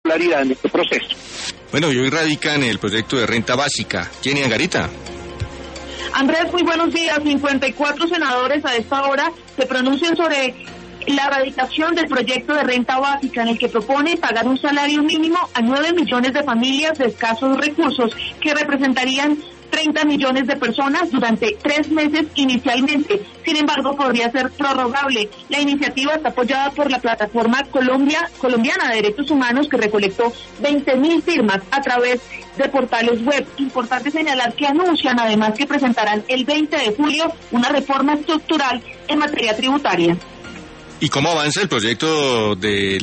claridad en este proceso. Bueno, y hoy radican el proyecto de renta básica. Jenny Angarita. Andrés, muy buenos días. 54 senadores a esta hora se pronuncian sobre la radicación del proyecto de renta básica, en el que propone pagar un salario mínimo a 9 millones de familias de escasos recursos, que representarían 30 millones de personas durante 3 meses inicialmente. Sin embargo, podría ser prorrogable. La iniciativa está apoyada por la plataforma colombiana de derechos humanos, que recolectó 20.000 firmas a través de portales web. Importante señalar que anuncian además que presentarán el 20 de julio una reforma estructural en materia tributaria. ¿Y cómo avanza el proyecto de